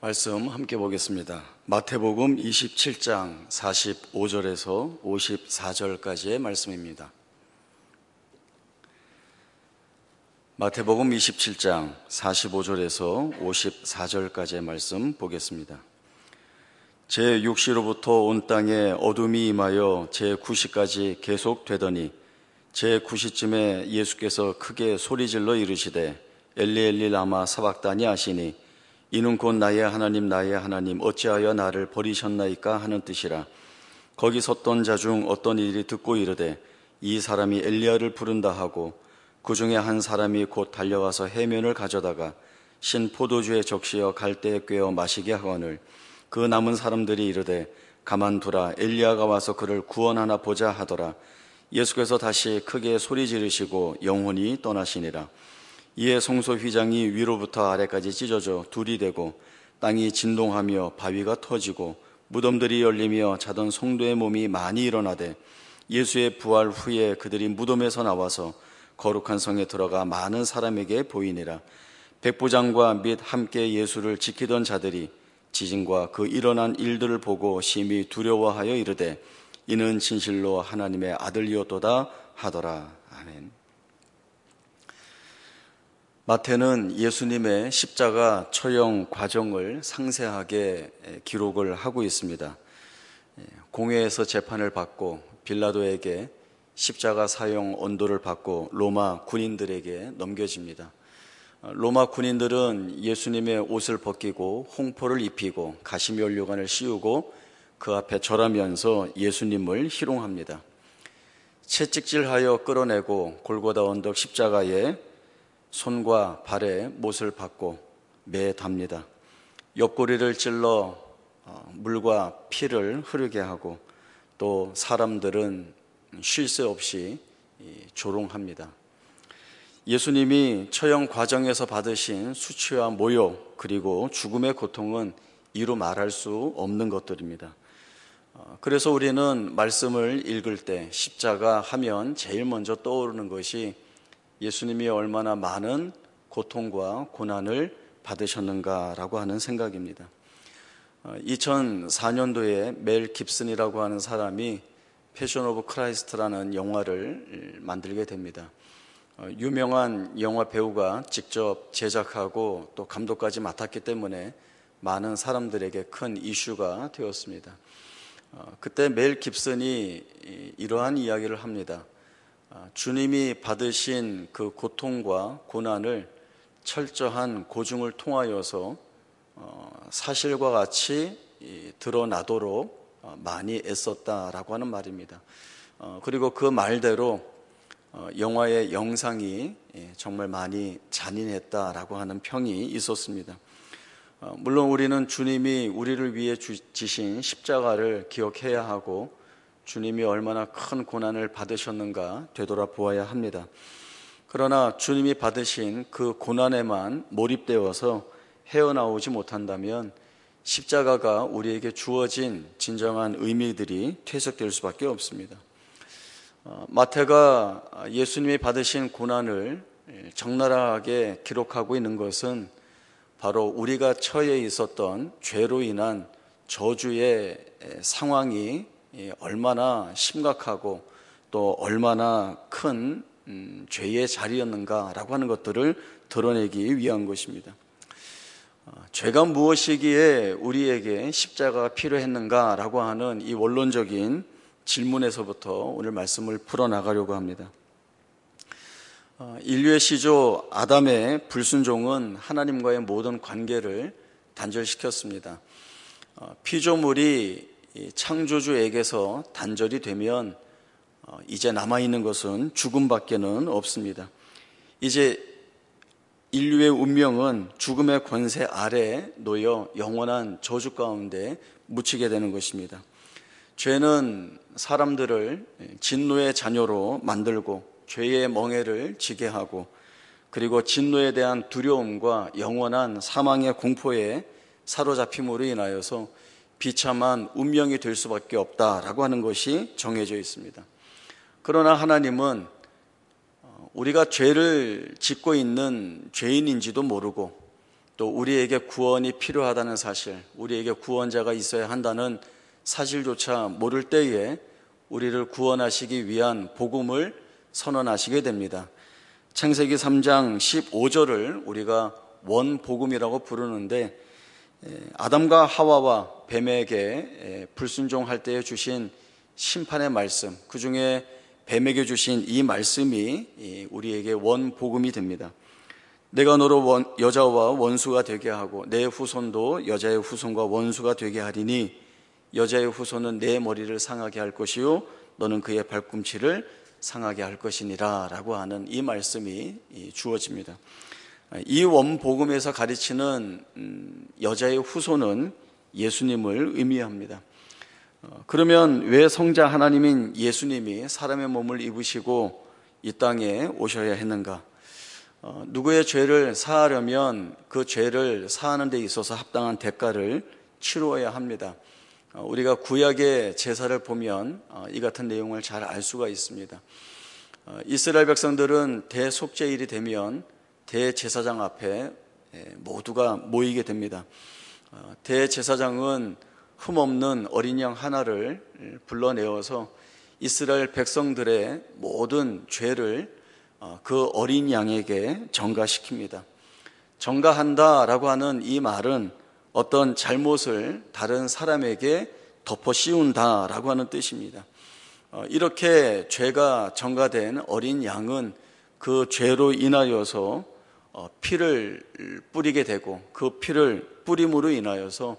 말씀 함께 보겠습니다. 마태복음 27장 45절에서 54절까지의 말씀입니다. 마태복음 27장 45절에서 54절까지의 말씀 보겠습니다. 제 6시로부터 온 땅에 어둠이 임하여 제 9시까지 계속되더니 제 9시쯤에 예수께서 크게 소리질러 이르시되 엘리 엘리 라마 사박다니 하시니 이는 곧 나의 하나님 어찌하여 나를 버리셨나이까 하는 뜻이라. 거기 섰던 자 중 어떤 이들이 듣고 이르되 이 사람이 엘리야를 부른다 하고 그 중에 한 사람이 곧 달려가서 해면을 가져다가 신 포도주에 적시어 갈대에 꿰어 마시게 하거늘 그 남은 사람들이 이르되 가만두라 엘리야가 와서 그를 구원하나 보자 하더라. 예수께서 다시 크게 소리 지르시고 영혼이 떠나시니라. 이에 성소 휘장이 위로부터 아래까지 찢어져 둘이 되고 땅이 진동하며 바위가 터지고 무덤들이 열리며 자던 성도의 몸이 많이 일어나되 예수의 부활 후에 그들이 무덤에서 나와서 거룩한 성에 들어가 많은 사람에게 보이니라. 백부장과 및 함께 예수를 지키던 자들이 지진과 그 일어난 일들을 보고 심히 두려워하여 이르되 이는 진실로 하나님의 아들이었도다 하더라. 아멘. 마태는 예수님의 십자가 처형 과정을 상세하게 기록을 하고 있습니다. 공회에서 재판을 받고 빌라도에게 십자가 사형 언도를 받고 로마 군인들에게 넘겨집니다. 로마 군인들은 예수님의 옷을 벗기고 홍포를 입히고 가시면류관을 씌우고 그 앞에 절하면서 예수님을 희롱합니다. 채찍질하여 끌어내고 골고다 언덕 십자가에 손과 발에 못을 박고 매답니다. 옆구리를 찔러 물과 피를 흐르게 하고 또 사람들은 쉴 새 없이 조롱합니다. 예수님이 처형 과정에서 받으신 수치와 모욕 그리고 죽음의 고통은 이루 말할 수 없는 것들입니다. 그래서 우리는 말씀을 읽을 때 십자가 하면 제일 먼저 떠오르는 것이 예수님이 얼마나 많은 고통과 고난을 받으셨는가라고 하는 생각입니다. 2004년도에 멜 깁슨이라고 하는 사람이 패션 오브 크라이스트라는 영화를 만들게 됩니다. 유명한 영화 배우가 직접 제작하고 또 감독까지 맡았기 때문에 많은 사람들에게 큰 이슈가 되었습니다. 그때 멜 깁슨이 이러한 이야기를 합니다. 주님이 받으신 그 고통과 고난을 철저한 고증을 통하여서 사실과 같이 드러나도록 많이 애썼다라고 하는 말입니다. 그리고 그 말대로 영화의 영상이 정말 많이 잔인했다라고 하는 평이 있었습니다. 물론 우리는 주님이 우리를 위해 지신 십자가를 기억해야 하고 주님이 얼마나 큰 고난을 받으셨는가 되돌아보아야 합니다. 그러나 주님이 받으신 그 고난에만 몰입되어서 헤어나오지 못한다면 십자가가 우리에게 주어진 진정한 의미들이 퇴색될 수밖에 없습니다. 마태가 예수님이 받으신 고난을 적나라하게 기록하고 있는 것은 바로 우리가 처해 있었던 죄로 인한 저주의 상황이 얼마나 심각하고 또 얼마나 큰 죄의 자리였는가라고 하는 것들을 드러내기 위한 것입니다. 죄가 무엇이기에 우리에게 십자가가 필요했는가라고 하는 이 원론적인 질문에서부터 오늘 말씀을 풀어나가려고 합니다. 인류의 시조 아담의 불순종은 하나님과의 모든 관계를 단절시켰습니다. 피조물이 창조주에게서 단절이 되면 이제 남아있는 것은 죽음밖에는 없습니다. 이제 인류의 운명은 죽음의 권세 아래 놓여 영원한 저주 가운데 묻히게 되는 것입니다. 죄는 사람들을 진노의 자녀로 만들고 죄의 멍에를 지게 하고 그리고 진노에 대한 두려움과 영원한 사망의 공포에 사로잡힘으로 인하여서 비참한 운명이 될 수밖에 없다라고 하는 것이 정해져 있습니다. 그러나 하나님은 우리가 죄를 짓고 있는 죄인인지도 모르고 또 우리에게 구원이 필요하다는 사실, 우리에게 구원자가 있어야 한다는 사실조차 모를 때에 우리를 구원하시기 위한 복음을 선언하시게 됩니다. 창세기 3장 15절을 우리가 원복음이라고 부르는데, 아담과 하와와 뱀에게 불순종할 때에 주신 심판의 말씀, 그 중에 뱀에게 주신 이 말씀이 우리에게 원복음이 됩니다. 내가 너로 여자와 원수가 되게 하고 내 후손도 여자의 후손과 원수가 되게 하리니 여자의 후손은 내 머리를 상하게 할 것이요 너는 그의 발꿈치를 상하게 할 것이니라 라고 하는 이 말씀이 주어집니다. 이 원복음에서 가르치는 여자의 후손은 예수님을 의미합니다. 그러면 왜 성자 하나님인 예수님이 사람의 몸을 입으시고 이 땅에 오셔야 했는가? 누구의 죄를 사하려면 그 죄를 사하는 데 있어서 합당한 대가를 치루어야 합니다. 우리가 구약의 제사를 보면 이 같은 내용을 잘 알 수가 있습니다. 이스라엘 백성들은 대속죄일이 되면 대제사장 앞에 모두가 모이게 됩니다. 대제사장은 흠없는 어린 양 하나를 불러내어서 이스라엘 백성들의 모든 죄를 그 어린 양에게 전가시킵니다. 전가한다라고 하는 이 말은 어떤 잘못을 다른 사람에게 덮어 씌운다라고 하는 뜻입니다. 이렇게 죄가 전가된 어린 양은 그 죄로 인하여서 피를 뿌리게 되고 그 피를 뿌림으로 인하여서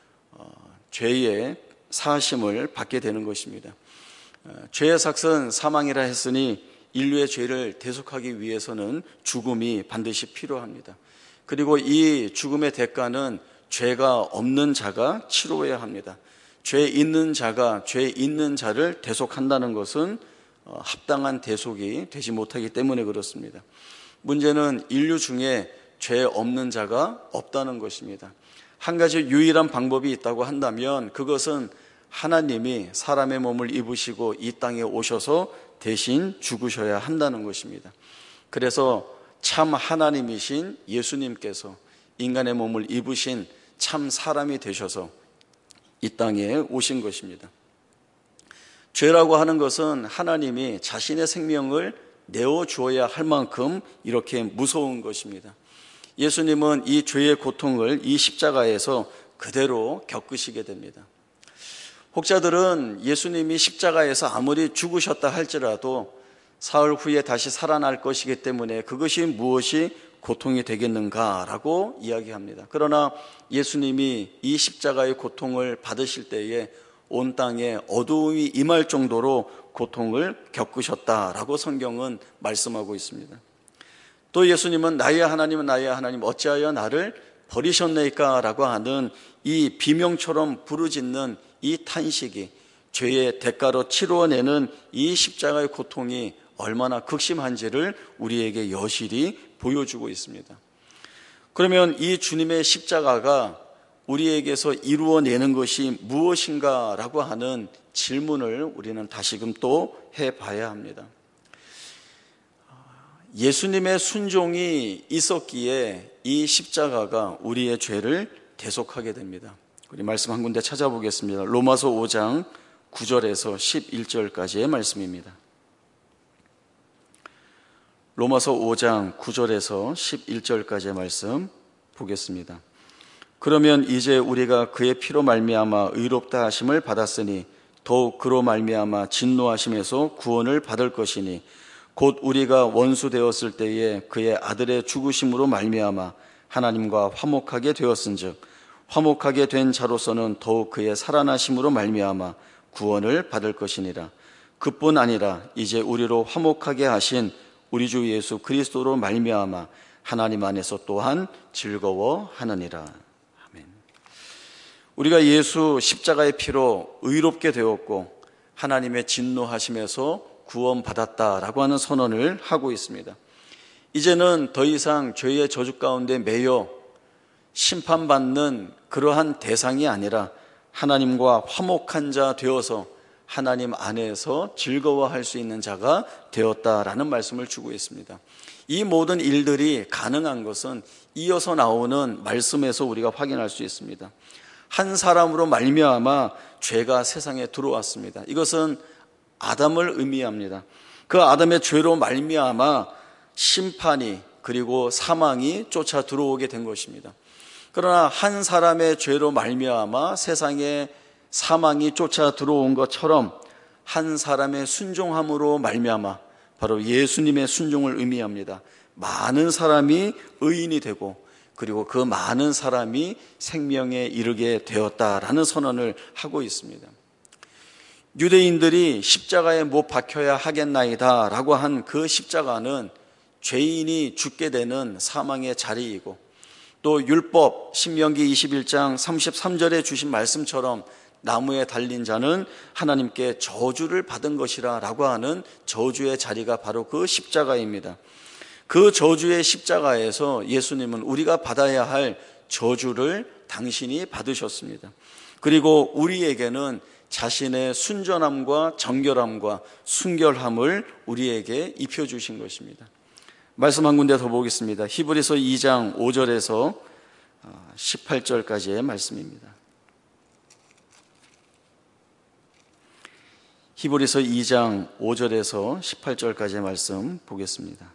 죄의 사하심을 받게 되는 것입니다. 죄의 삭은 사망이라 했으니 인류의 죄를 대속하기 위해서는 죽음이 반드시 필요합니다. 그리고 이 죽음의 대가는 죄가 없는 자가 치러야 합니다. 죄 있는 자가 죄 있는 자를 대속한다는 것은 합당한 대속이 되지 못하기 때문에 그렇습니다. 문제는 인류 중에 죄 없는 자가 없다는 것입니다. 한 가지 유일한 방법이 있다고 한다면 그것은 하나님이 사람의 몸을 입으시고 이 땅에 오셔서 대신 죽으셔야 한다는 것입니다. 그래서 참 하나님이신 예수님께서 인간의 몸을 입으신 참 사람이 되셔서 이 땅에 오신 것입니다. 죄라고 하는 것은 하나님이 자신의 생명을 내어주어야 할 만큼 이렇게 무서운 것입니다. 예수님은 이 죄의 고통을 이 십자가에서 그대로 겪으시게 됩니다. 혹자들은 예수님이 십자가에서 아무리 죽으셨다 할지라도 사흘 후에 다시 살아날 것이기 때문에 그것이 무엇이 고통이 되겠는가라고 이야기합니다. 그러나 예수님이 이 십자가의 고통을 받으실 때에 온 땅에 어두움이 임할 정도로 고통을 겪으셨다라고 성경은 말씀하고 있습니다. 또 예수님은 나의 하나님은 나의 하나님 어찌하여 나를 버리셨나이까 라고 하는 이 비명처럼 부르짖는 이 탄식이 죄의 대가로 치루어내는 이 십자가의 고통이 얼마나 극심한지를 우리에게 여실히 보여주고 있습니다. 그러면 이 주님의 십자가가 우리에게서 이루어내는 것이 무엇인가라고 하는 질문을 우리는 다시금 또 해봐야 합니다. 예수님의 순종이 있었기에 이 십자가가 우리의 죄를 대속하게 됩니다. 우리 말씀 한 군데 찾아보겠습니다. 로마서 5장 9절에서 11절까지의 말씀입니다. 로마서 5장 9절에서 11절까지의 말씀 보겠습니다. 그러면 이제 우리가 그의 피로 말미암아 의롭다 하심을 받았으니 더욱 그로 말미암아 진노하심에서 구원을 받을 것이니 곧 우리가 원수 되었을 때에 그의 아들의 죽으심으로 말미암아 하나님과 화목하게 되었은즉 화목하게 된 자로서는 더욱 그의 살아나심으로 말미암아 구원을 받을 것이니라. 그뿐 아니라 이제 우리로 화목하게 하신 우리 주 예수 그리스도로 말미암아 하나님 안에서 또한 즐거워하느니라. 아멘. 우리가 예수 십자가의 피로 의롭게 되었고 하나님의 진노하심에서 구원받았다라고 하는 선언을 하고 있습니다. 이제는 더 이상 죄의 저주 가운데 매여 심판받는 그러한 대상이 아니라 하나님과 화목한 자 되어서 하나님 안에서 즐거워할 수 있는 자가 되었다라는 말씀을 주고 있습니다. 이 모든 일들이 가능한 것은 이어서 나오는 말씀에서 우리가 확인할 수 있습니다. 한 사람으로 말미암아 죄가 세상에 들어왔습니다. 이것은 아담을 의미합니다. 그 아담의 죄로 말미암아 심판이 그리고 사망이 쫓아 들어오게 된 것입니다. 그러나 한 사람의 죄로 말미암아 세상에 사망이 쫓아 들어온 것처럼 한 사람의 순종함으로 말미암아, 바로 예수님의 순종을 의미합니다, 많은 사람이 의인이 되고 그리고 그 많은 사람이 생명에 이르게 되었다라는 선언을 하고 있습니다. 유대인들이 십자가에 못 박혀야 하겠나이다 라고 한 그 십자가는 죄인이 죽게 되는 사망의 자리이고, 또 율법 신명기 21장 33절에 주신 말씀처럼 나무에 달린 자는 하나님께 저주를 받은 것이라 라고 하는 저주의 자리가 바로 그 십자가입니다. 그 저주의 십자가에서 예수님은 우리가 받아야 할 저주를 당신이 받으셨습니다. 그리고 우리에게는 자신의 순전함과 정결함과 순결함을 우리에게 입혀주신 것입니다. 말씀 한 군데 더 보겠습니다. 히브리서 2장 5절에서 18절까지의 말씀입니다. 히브리서 2장 5절에서 18절까지의 말씀 보겠습니다.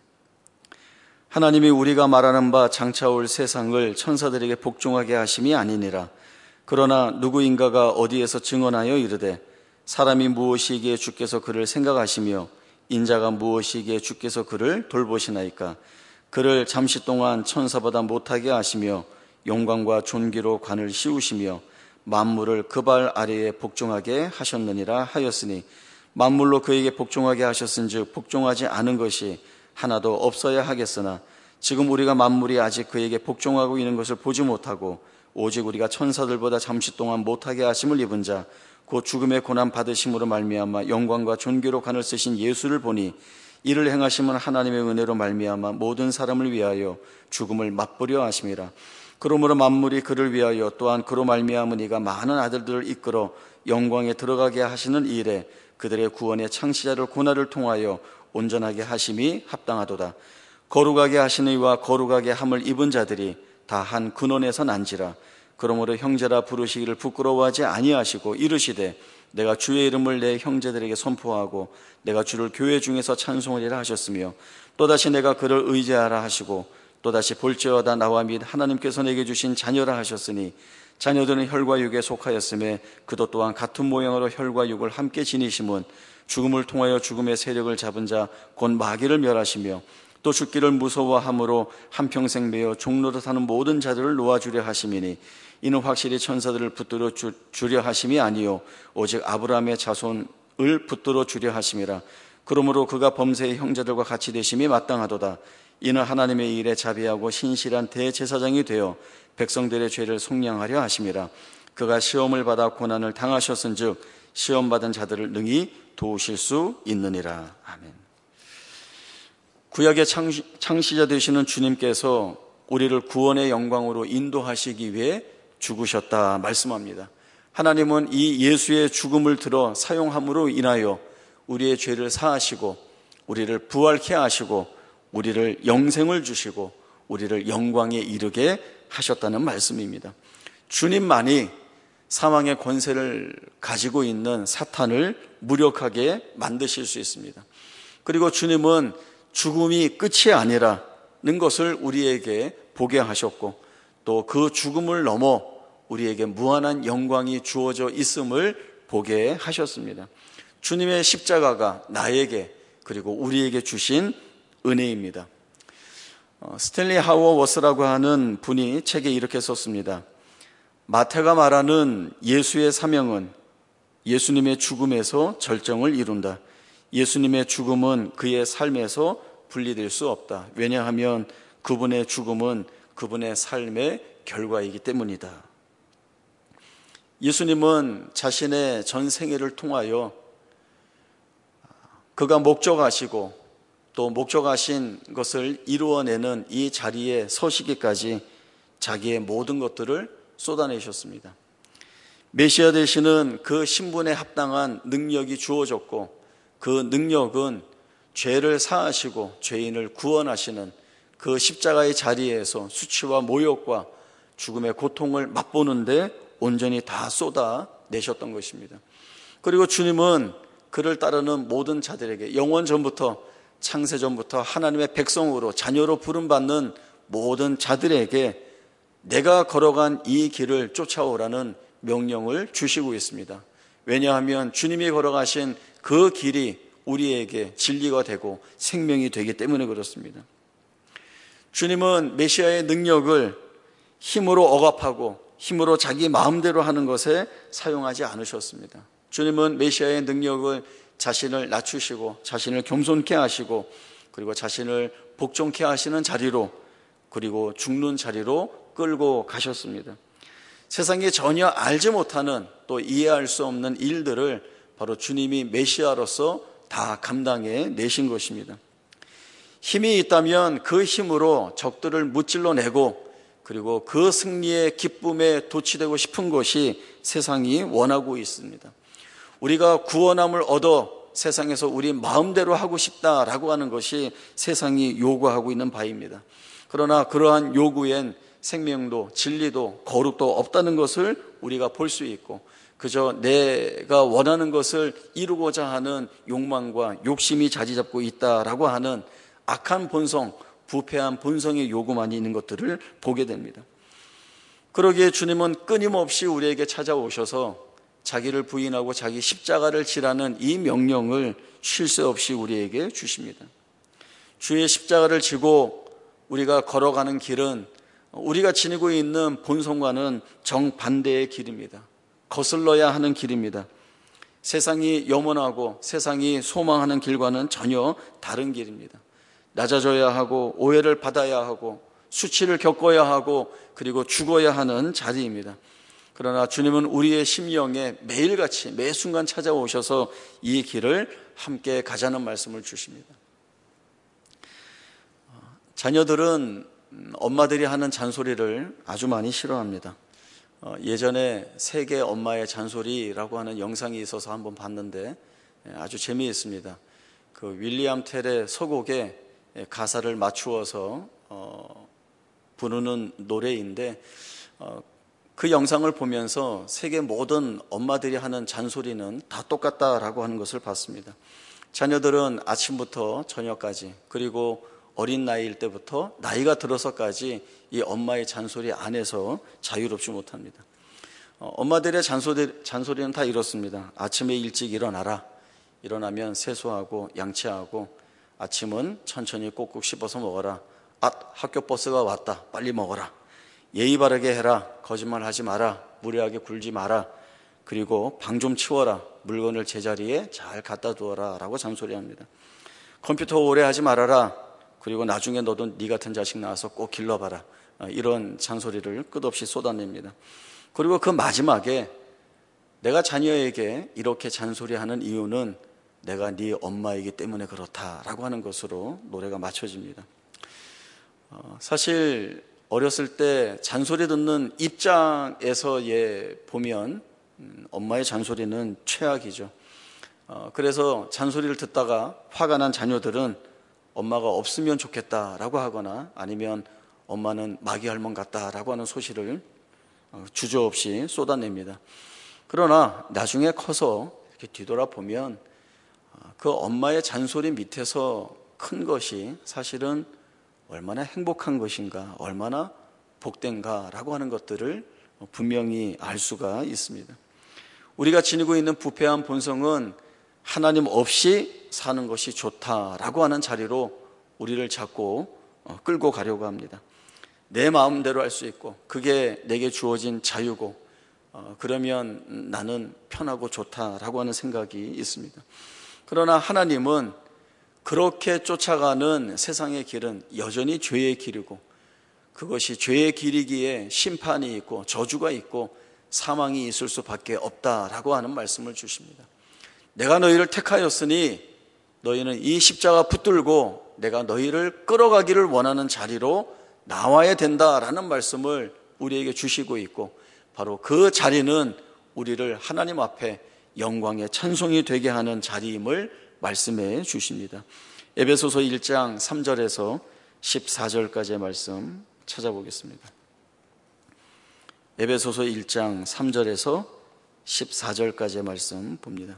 하나님이 우리가 말하는 바 장차 올 세상을 천사들에게 복종하게 하심이 아니니라. 그러나 누구인가가 어디에서 증언하여 이르되 사람이 무엇이기에 주께서 그를 생각하시며 인자가 무엇이기에 주께서 그를 돌보시나이까. 그를 잠시 동안 천사보다 못하게 하시며 영광과 존귀로 관을 씌우시며 만물을 그 발 아래에 복종하게 하셨느니라 하였으니, 만물로 그에게 복종하게 하셨은즉 복종하지 않은 것이 하나도 없어야 하겠으나 지금 우리가 만물이 아직 그에게 복종하고 있는 것을 보지 못하고 오직 우리가 천사들보다 잠시 동안 못하게 하심을 입은 자 곧 죽음의 고난 받으심으로 말미암아 영광과 존귀로 관을 쓰신 예수를 보니, 이를 행하심은 하나님의 은혜로 말미암아 모든 사람을 위하여 죽음을 맛보려 하심이라. 그러므로 만물이 그를 위하여 또한 그로 말미암은 이가 많은 아들들을 이끌어 영광에 들어가게 하시는 일에 그들의 구원의 창시자를 고난을 통하여 온전하게 하심이 합당하도다. 거룩하게 하시는 이와 거룩하게 함을 입은 자들이 다 한 근원에서 난지라. 그러므로 형제라 부르시기를 부끄러워하지 아니하시고 이르시되 내가 주의 이름을 내 형제들에게 선포하고 내가 주를 교회 중에서 찬송하리라 하셨으며, 또다시 내가 그를 의지하라 하시고 또다시 볼지어다 나와 및 하나님께서 내게 주신 자녀라 하셨으니, 자녀들은 혈과 육에 속하였음에 그도 또한 같은 모양으로 혈과 육을 함께 지니심은 죽음을 통하여 죽음의 세력을 잡은 자 곧 마귀를 멸하시며 또 죽기를 무서워함으로 한평생 매어 종로로 사는 모든 자들을 놓아주려 하심이니, 이는 확실히 천사들을 붙들어 주려 하심이 아니요 오직 아브라함의 자손을 붙들어 주려 하심이라. 그러므로 그가 범세의 형제들과 같이 되심이 마땅하도다. 이는 하나님의 일에 자비하고 신실한 대제사장이 되어 백성들의 죄를 속량하려 하심이라. 그가 시험을 받아 고난을 당하셨은즉 시험받은 자들을 능히 도우실 수 있느니라. 아멘. 구약의 창시자 되시는 주님께서 우리를 구원의 영광으로 인도하시기 위해 죽으셨다 말씀합니다. 하나님은 이 예수의 죽음을 들어 사용함으로 인하여 우리의 죄를 사하시고 우리를 부활케 하시고 우리를 영생을 주시고 우리를 영광에 이르게 하셨다는 말씀입니다. 주님만이 사망의 권세를 가지고 있는 사탄을 무력하게 만드실 수 있습니다. 그리고 주님은 죽음이 끝이 아니라는 것을 우리에게 보게 하셨고, 또 그 죽음을 넘어 우리에게 무한한 영광이 주어져 있음을 보게 하셨습니다. 주님의 십자가가 나에게 그리고 우리에게 주신 은혜입니다. 스탠리 하워워스라고 하는 분이 책에 이렇게 썼습니다. 마태가 말하는 예수의 사명은 예수님의 죽음에서 절정을 이룬다. 예수님의 죽음은 그의 삶에서 분리될 수 없다. 왜냐하면 그분의 죽음은 그분의 삶의 결과이기 때문이다. 예수님은 자신의 전 생애를 통하여 그가 목적하시고 또 목적하신 것을 이루어내는 이 자리에 서시기까지 자기의 모든 것들을 쏟아내셨습니다. 메시아 되시는 그 신분에 합당한 능력이 주어졌고, 그 능력은 죄를 사하시고 죄인을 구원하시는 그 십자가의 자리에서 수치와 모욕과 죽음의 고통을 맛보는데 온전히 다 쏟아내셨던 것입니다. 그리고 주님은 그를 따르는 모든 자들에게 영원 전부터 창세 전부터 하나님의 백성으로 자녀로 부름받는 모든 자들에게 내가 걸어간 이 길을 쫓아오라는 명령을 주시고 있습니다. 왜냐하면 주님이 걸어가신 그 길이 우리에게 진리가 되고 생명이 되기 때문에 그렇습니다. 주님은 메시아의 능력을 힘으로 억압하고 힘으로 자기 마음대로 하는 것에 사용하지 않으셨습니다. 주님은 메시아의 능력을 자신을 낮추시고 자신을 겸손케 하시고 그리고 자신을 복종케 하시는 자리로 그리고 죽는 자리로 끌고 가셨습니다. 세상에 전혀 알지 못하는 또 이해할 수 없는 일들을 바로 주님이 메시아로서 다 감당해 내신 것입니다. 힘이 있다면 그 힘으로 적들을 무찔러내고 그리고 그 승리의 기쁨에 도취되고 싶은 것이 세상이 원하고 있습니다. 우리가 구원함을 얻어 세상에서 우리 마음대로 하고 싶다라고 하는 것이 세상이 요구하고 있는 바입니다. 그러나 그러한 요구엔 생명도 진리도 거룩도 없다는 것을 우리가 볼 수 있고 그저 내가 원하는 것을 이루고자 하는 욕망과 욕심이 자리 잡고 있다라고 하는 악한 본성, 부패한 본성의 요구만 있는 것들을 보게 됩니다. 그러기에 주님은 끊임없이 우리에게 찾아오셔서 자기를 부인하고 자기 십자가를 지라는 이 명령을 쉴 새 없이 우리에게 주십니다. 주의 십자가를 지고 우리가 걸어가는 길은 우리가 지니고 있는 본성과는 정반대의 길입니다. 거슬러야 하는 길입니다. 세상이 염원하고 세상이 소망하는 길과는 전혀 다른 길입니다. 낮아져야 하고 오해를 받아야 하고 수치를 겪어야 하고 그리고 죽어야 하는 자리입니다. 그러나 주님은 우리의 심령에 매일같이 매 순간 찾아오셔서 이 길을 함께 가자는 말씀을 주십니다. 자녀들은 엄마들이 하는 잔소리를 아주 많이 싫어합니다. 예전에 세계 엄마의 잔소리라고 하는 영상이 있어서 한번 봤는데 아주 재미있습니다. 그 윌리엄 텔의 서곡에 가사를 맞추어서 부르는 노래인데 그 영상을 보면서 세계 모든 엄마들이 하는 잔소리는 다 똑같다라고 하는 것을 봤습니다. 자녀들은 아침부터 저녁까지 그리고 어린 나이일 때부터 나이가 들어서까지 이 엄마의 잔소리 안에서 자유롭지 못합니다. 엄마들의 잔소리는 다 이렇습니다. 아침에 일찍 일어나라. 일어나면 세수하고 양치하고 아침은 천천히 꼭꼭 씹어서 먹어라. 학교 버스가 왔다. 빨리 먹어라. 예의 바르게 해라. 거짓말 하지 마라. 무례하게 굴지 마라. 그리고 방 좀 치워라. 물건을 제자리에 잘 갖다 두어라 라고 잔소리합니다. 컴퓨터 오래 하지 말아라. 그리고 나중에 너도 네 같은 자식 낳아서 꼭 길러봐라. 이런 잔소리를 끝없이 쏟아냅니다. 그리고 그 마지막에 내가 자녀에게 이렇게 잔소리하는 이유는 내가 네 엄마이기 때문에 그렇다라고 하는 것으로 노래가 맞춰집니다. 사실 어렸을 때 잔소리 듣는 입장에서 보면 엄마의 잔소리는 최악이죠. 그래서 잔소리를 듣다가 화가 난 자녀들은 엄마가 없으면 좋겠다라고 하거나 아니면 엄마는 마귀 할멈 같다라고 하는 소시를 주저없이 쏟아냅니다. 그러나 나중에 커서 이렇게 뒤돌아보면 그 엄마의 잔소리 밑에서 큰 것이 사실은 얼마나 행복한 것인가, 얼마나 복된가라고 하는 것들을 분명히 알 수가 있습니다. 우리가 지니고 있는 부패한 본성은 하나님 없이 사는 것이 좋다라고 하는 자리로 우리를 자꾸 끌고 가려고 합니다. 내 마음대로 할 수 있고 그게 내게 주어진 자유고 그러면 나는 편하고 좋다라고 하는 생각이 있습니다. 그러나 하나님은 그렇게 쫓아가는 세상의 길은 여전히 죄의 길이고 그것이 죄의 길이기에 심판이 있고 저주가 있고 사망이 있을 수밖에 없다라고 하는 말씀을 주십니다. 내가 너희를 택하였으니 너희는 이 십자가 붙들고 내가 너희를 끌어가기를 원하는 자리로 나와야 된다라는 말씀을 우리에게 주시고 있고 바로 그 자리는 우리를 하나님 앞에 영광의 찬송이 되게 하는 자리임을 말씀해 주십니다. 에베소서 1장 3절에서 14절까지의 말씀 찾아보겠습니다. 에베소서 1장 3절에서 14절까지의 말씀 봅니다.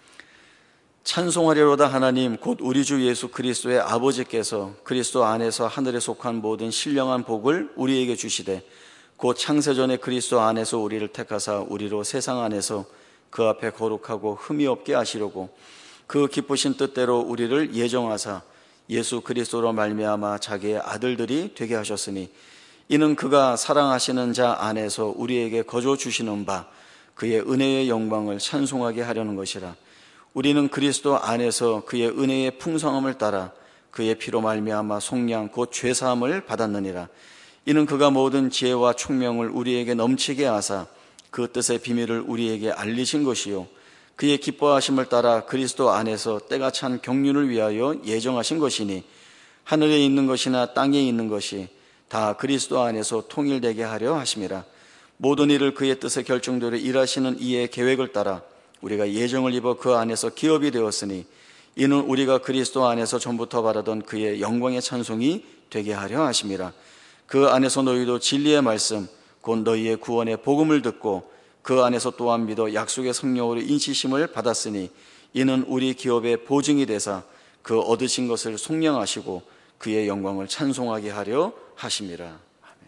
찬송하리로다 하나님 곧 우리 주 예수 그리스도의 아버지께서 그리스도 안에서 하늘에 속한 모든 신령한 복을 우리에게 주시되 곧 창세전에 그리스도 안에서 우리를 택하사 우리로 세상 안에서 그 앞에 거룩하고 흠이 없게 하시려고 그 기쁘신 뜻대로 우리를 예정하사 예수 그리스도로 말미암아 자기의 아들들이 되게 하셨으니 이는 그가 사랑하시는 자 안에서 우리에게 거저 주시는 바 그의 은혜의 영광을 찬송하게 하려는 것이라. 우리는 그리스도 안에서 그의 은혜의 풍성함을 따라 그의 피로 말미암아 속량 곧 죄사함을 받았느니라. 이는 그가 모든 지혜와 총명을 우리에게 넘치게 하사 그 뜻의 비밀을 우리에게 알리신 것이요 그의 기뻐하심을 따라 그리스도 안에서 때가 찬 경륜을 위하여 예정하신 것이니 하늘에 있는 것이나 땅에 있는 것이 다 그리스도 안에서 통일되게 하려 하심이라. 모든 일을 그의 뜻의 결정대로 일하시는 이의 계획을 따라 우리가 예정을 입어 그 안에서 기업이 되었으니 이는 우리가 그리스도 안에서 전부터 바라던 그의 영광의 찬송이 되게 하려 하심이라. 그 안에서 너희도 진리의 말씀 곧 너희의 구원의 복음을 듣고 그 안에서 또한 믿어 약속의 성령으로 인치심을 받았으니 이는 우리 기업의 보증이 되사 그 얻으신 것을 속량하시고 그의 영광을 찬송하게 하려 하심이라.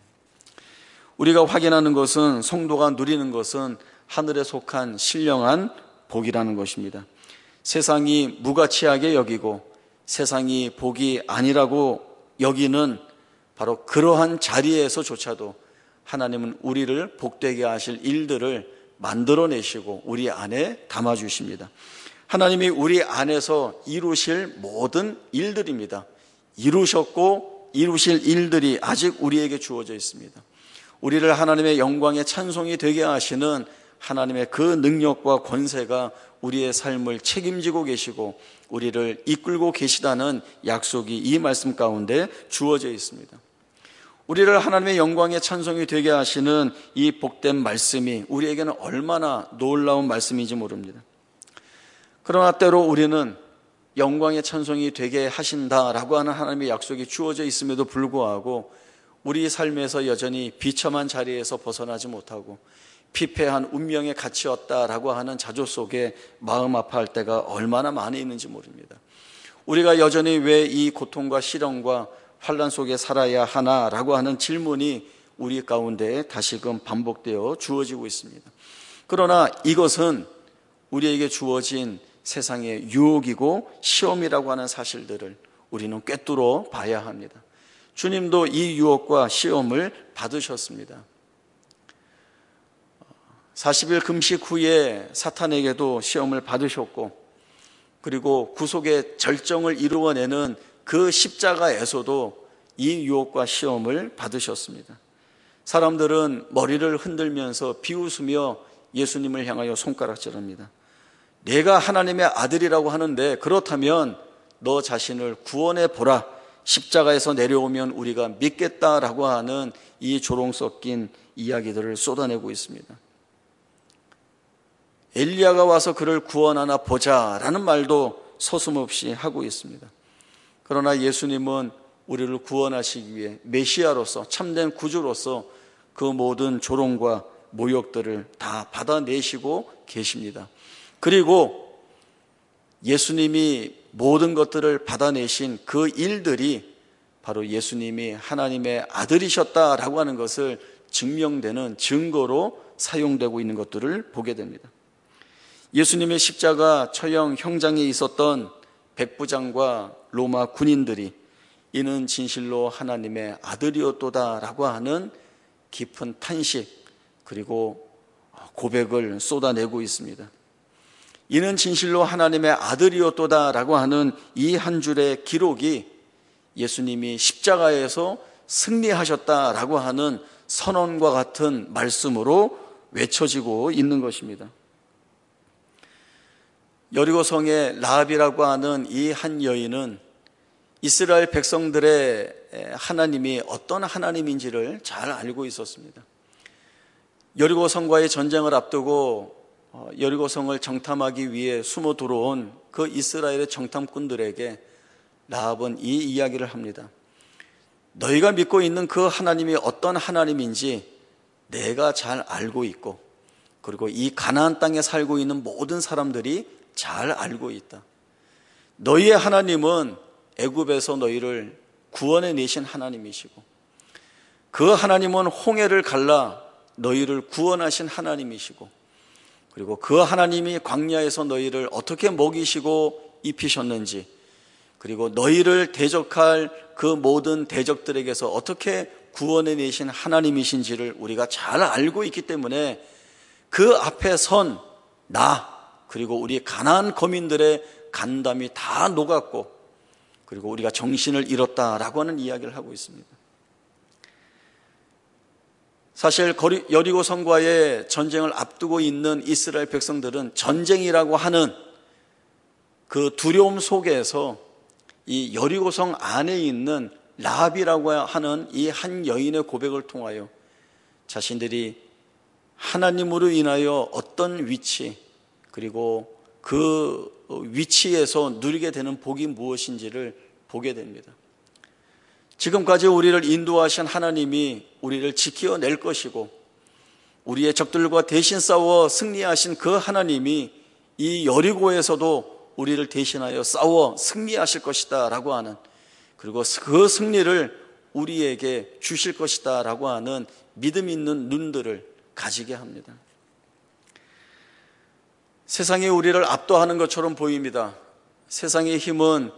우리가 확인하는 것은, 성도가 누리는 것은 하늘에 속한 신령한 복이라는 것입니다. 세상이 무가치하게 여기고 세상이 복이 아니라고 여기는 바로 그러한 자리에서조차도 하나님은 우리를 복되게 하실 일들을 만들어내시고 우리 안에 담아주십니다. 하나님이 우리 안에서 이루실 모든 일들입니다. 이루셨고 이루실 일들이 아직 우리에게 주어져 있습니다. 우리를 하나님의 영광의 찬송이 되게 하시는 하나님의 그 능력과 권세가 우리의 삶을 책임지고 계시고 우리를 이끌고 계시다는 약속이 이 말씀 가운데 주어져 있습니다. 우리를 하나님의 영광의 찬송이 되게 하시는 이 복된 말씀이 우리에게는 얼마나 놀라운 말씀인지 모릅니다. 그러나 때로 우리는 영광의 찬송이 되게 하신다라고 하는 하나님의 약속이 주어져 있음에도 불구하고 우리 삶에서 여전히 비참한 자리에서 벗어나지 못하고 피폐한 운명에 갇혔다라고 하는 자조 속에 마음 아파할 때가 얼마나 많이 있는지 모릅니다. 우리가 여전히 왜 이 고통과 시련과 환난 속에 살아야 하나라고 하는 질문이 우리 가운데 다시금 반복되어 주어지고 있습니다. 그러나 이것은 우리에게 주어진 세상의 유혹이고 시험이라고 하는 사실들을 우리는 꿰뚫어 봐야 합니다. 주님도 이 유혹과 시험을 받으셨습니다. 40일 금식 후에 사탄에게도 시험을 받으셨고 그리고 구속의 절정을 이루어내는 그 십자가에서도 이 유혹과 시험을 받으셨습니다. 사람들은 머리를 흔들면서 비웃으며 예수님을 향하여 손가락질합니다. 내가 하나님의 아들이라고 하는데 그렇다면 너 자신을 구원해 보라. 십자가에서 내려오면 우리가 믿겠다라고 하는 이 조롱 섞인 이야기들을 쏟아내고 있습니다. 엘리야가 와서 그를 구원하나 보자라는 말도 서슴없이 하고 있습니다. 그러나 예수님은 우리를 구원하시기 위해 메시아로서 참된 구주로서 그 모든 조롱과 모욕들을 다 받아내시고 계십니다. 그리고 예수님이 모든 것들을 받아내신 그 일들이 바로 예수님이 하나님의 아들이셨다라고 하는 것을 증명되는 증거로 사용되고 있는 것들을 보게 됩니다. 예수님의 십자가 처형 형장에 있었던 백부장과 로마 군인들이 이는 진실로 하나님의 아들이었도다라고 하는 깊은 탄식 그리고 고백을 쏟아내고 있습니다. 이는 진실로 하나님의 아들이었도다라고 하는 이 한 줄의 기록이 예수님이 십자가에서 승리하셨다라고 하는 선언과 같은 말씀으로 외쳐지고 있는 것입니다. 여리고성의 라합이라고 하는 이 한 여인은 이스라엘 백성들의 하나님이 어떤 하나님인지를 잘 알고 있었습니다. 여리고성과의 전쟁을 앞두고 여리고성을 정탐하기 위해 숨어 들어온 그 이스라엘의 정탐꾼들에게 라합은 이 이야기를 합니다. 너희가 믿고 있는 그 하나님이 어떤 하나님인지 내가 잘 알고 있고, 그리고 이 가나안 땅에 살고 있는 모든 사람들이 잘 알고 있다. 너희의 하나님은 애굽에서 너희를 구원해 내신 하나님이시고, 그 하나님은 홍해를 갈라 너희를 구원하신 하나님이시고, 그리고 그 하나님이 광야에서 너희를 어떻게 먹이시고 입히셨는지, 그리고 너희를 대적할 그 모든 대적들에게서 어떻게 구원해 내신 하나님이신지를 우리가 잘 알고 있기 때문에 그 앞에 선 나, 그리고 우리 가나안 거민들의 간담이 다 녹았고, 그리고 우리가 정신을 잃었다라고 하는 이야기를 하고 있습니다. 사실 여리고 성과의 전쟁을 앞두고 있는 이스라엘 백성들은 전쟁이라고 하는 그 두려움 속에서 이 여리고성 안에 있는 라합이라고 하는 이 한 여인의 고백을 통하여 자신들이 하나님으로 인하여 어떤 위치, 그리고 그 위치에서 누리게 되는 복이 무엇인지를 보게 됩니다. 지금까지 우리를 인도하신 하나님이 우리를 지켜낼 것이고, 우리의 적들과 대신 싸워 승리하신 그 하나님이 이 여리고에서도 우리를 대신하여 싸워 승리하실 것이다 라고 하는, 그리고 그 승리를 우리에게 주실 것이다 라고 하는 믿음 있는 눈들을 가지게 합니다. 세상이 우리를 압도하는 것처럼 보입니다. 세상의 힘은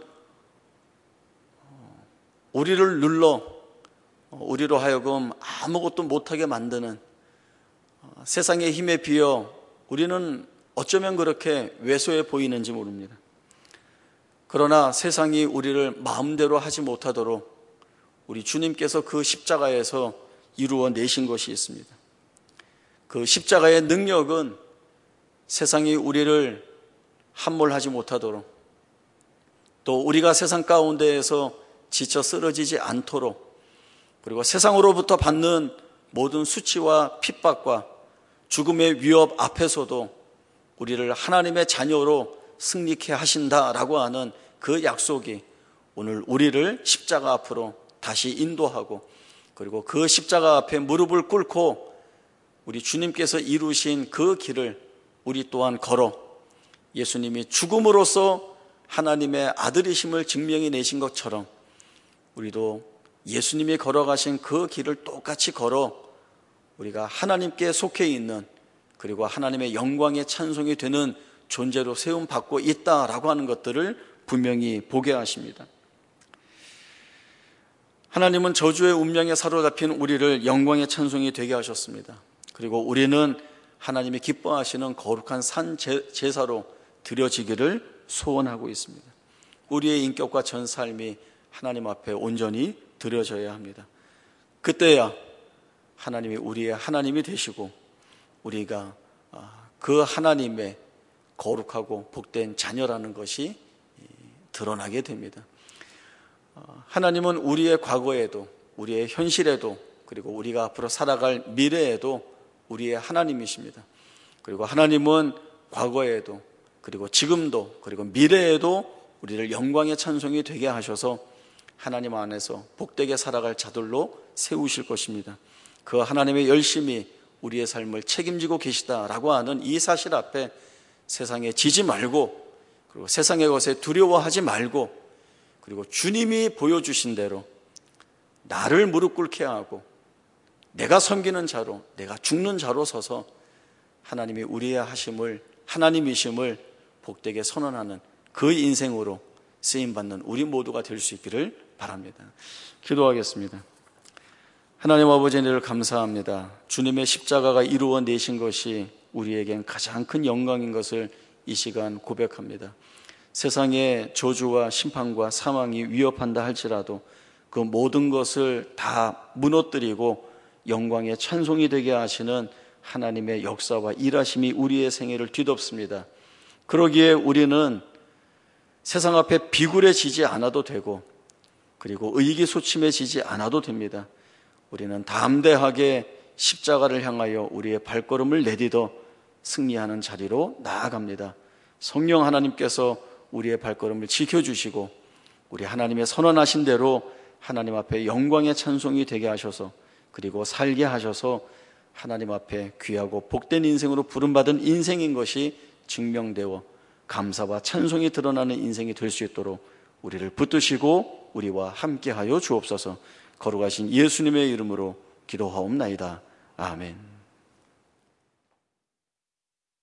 우리를 눌러 우리로 하여금 아무것도 못하게 만드는, 세상의 힘에 비여 우리는 어쩌면 그렇게 왜소해 보이는지 모릅니다. 그러나 세상이 우리를 마음대로 하지 못하도록 우리 주님께서 그 십자가에서 이루어 내신 것이 있습니다. 그 십자가의 능력은 세상이 우리를 함몰하지 못하도록, 또 우리가 세상 가운데에서 지쳐 쓰러지지 않도록, 그리고 세상으로부터 받는 모든 수치와 핍박과 죽음의 위협 앞에서도 우리를 하나님의 자녀로 승리케 하신다라고 하는 그 약속이 오늘 우리를 십자가 앞으로 다시 인도하고, 그리고 그 십자가 앞에 무릎을 꿇고 우리 주님께서 이루신 그 길을 우리 또한 걸어 예수님이 죽음으로써 하나님의 아들이심을 증명해 내신 것처럼 우리도 예수님이 걸어가신 그 길을 똑같이 걸어 우리가 하나님께 속해 있는, 그리고 하나님의 영광의 찬송이 되는 존재로 세움받고 있다라고 하는 것들을 분명히 보게 하십니다. 하나님은 저주의 운명에 사로잡힌 우리를 영광의 찬송이 되게 하셨습니다. 그리고 우리는 하나님이 기뻐하시는 거룩한 산 제사로 드려지기를 소원하고 있습니다. 우리의 인격과 전 삶이 하나님 앞에 온전히 드려져야 합니다. 그때야 하나님이 우리의 하나님이 되시고 우리가 그 하나님의 거룩하고 복된 자녀라는 것이 드러나게 됩니다. 하나님은 우리의 과거에도, 우리의 현실에도, 그리고 우리가 앞으로 살아갈 미래에도 우리의 하나님이십니다. 그리고 하나님은 과거에도, 그리고 지금도, 그리고 미래에도 우리를 영광의 찬송이 되게 하셔서 하나님 안에서 복되게 살아갈 자들로 세우실 것입니다. 그 하나님의 열심히 우리의 삶을 책임지고 계시다라고 하는 이 사실 앞에 세상에 지지 말고, 그리고 세상의 것에 두려워하지 말고, 그리고 주님이 보여주신 대로 나를 무릎 꿇게 하고 내가 섬기는 자로, 내가 죽는 자로 서서 하나님이 우리의 하심을, 하나님이심을 복되게 선언하는 그 인생으로 쓰임받는 우리 모두가 될 수 있기를 바랍니다. 기도하겠습니다. 하나님 아버지, 은혜를 감사합니다. 주님의 십자가가 이루어 내신 것이 우리에겐 가장 큰 영광인 것을 이 시간 고백합니다. 세상의 저주와 심판과 사망이 위협한다 할지라도 그 모든 것을 다 무너뜨리고 영광의 찬송이 되게 하시는 하나님의 역사와 일하심이 우리의 생애를 뒤덮습니다. 그러기에 우리는 세상 앞에 비굴해지지 않아도 되고, 그리고 의기소침해지지 않아도 됩니다. 우리는 담대하게 십자가를 향하여 우리의 발걸음을 내딛어 승리하는 자리로 나아갑니다. 성령 하나님께서 우리의 발걸음을 지켜주시고 우리 하나님의 선언하신 대로 하나님 앞에 영광의 찬송이 되게 하셔서, 그리고 살게 하셔서 하나님 앞에 귀하고 복된 인생으로 부름받은 인생인 것이 증명되어 감사와 찬송이 드러나는 인생이 될 수 있도록 우리를 붙드시고 우리와 함께하여 주옵소서. 거룩하신 예수님의 이름으로 기도하옵나이다. 아멘.